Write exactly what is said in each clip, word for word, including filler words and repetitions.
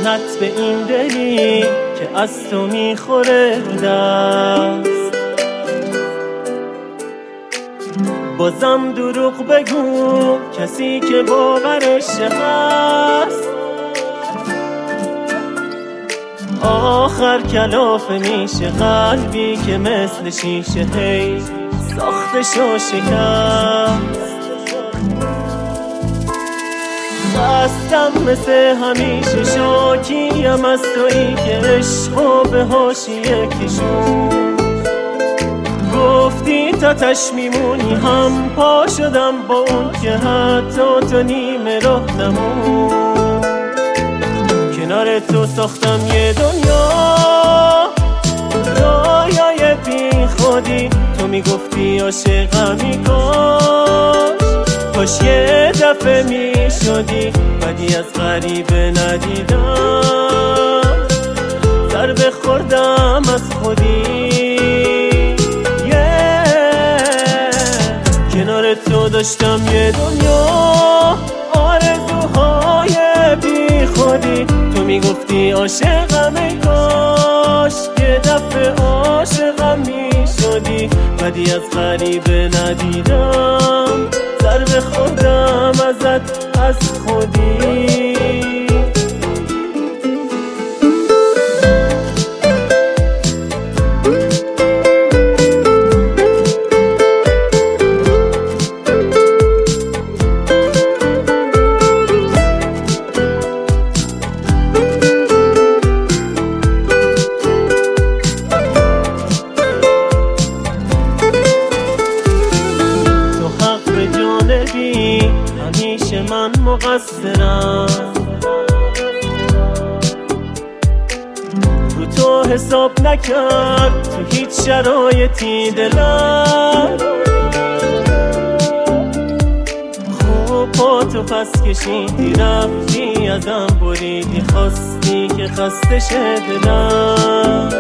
نصیحت به این دلی که از تو میخوره رو دست. بازم دروغ بگو کسی که باورش هست، آخر کلافه میشه قلبی که مثل شیشه هی ساختش و شکست. خستم مثل همیشه شاکیم از تویی که عشق و به حاشیه کشون. گفتی تا تش میمونی هم پا شدم با اون که حتی تو نیمه راه نمون. کنار تو ساختم یه دنیا رویای بی خودی، تو میگفتی عاشقمی کاش کاش یه دفعه میشدی. بدی از غریبه ندیدم ضربه خوردم از خودی. کنار تو داشتم یه دنیا آرزوهای بی خودی، تو میگفتی عاشقم ای کاش یه دفعه عاشقم میشدی. بدی از غریبه ندیدم ضربه خوردم ازت از خودی. همیشه من مقصرم، رو تو حساب نکرد تو هیچ شرایطی دلم. خوب پا تو پس کشیدی رفتی ازم بریدی، خواستی که خسته شه دلم.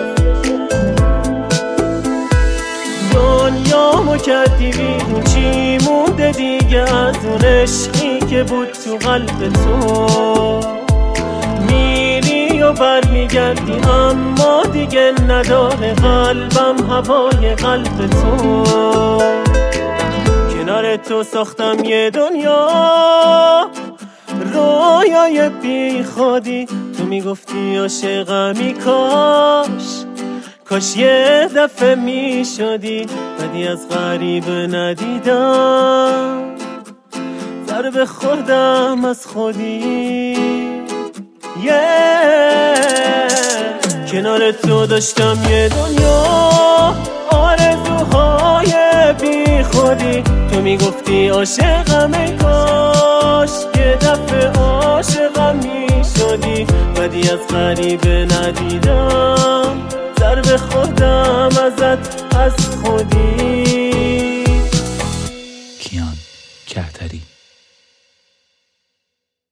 دنیامو کردی بیرون چی مونده دیگه از اون عشقی که بود تو قلب تو. میری و برمیگردی اما دیگه نداره قلبم هوای قلب تو. کنار تو ساختم یه دنیا رویای بی خودی، تو میگفتی عاشقمی کاش کاش یه دفعه می شدی. بدی از غریبه ندیدم ضربه خوردم از خودی. yeah. کنار تو داشتم یه دنیا آرزوهای بی خودی، تو میگفتی عاشقم ای کاش یه دفعه عاشقم می شدی. بدی از غریبه ندیدم ضربه خوردم ازت از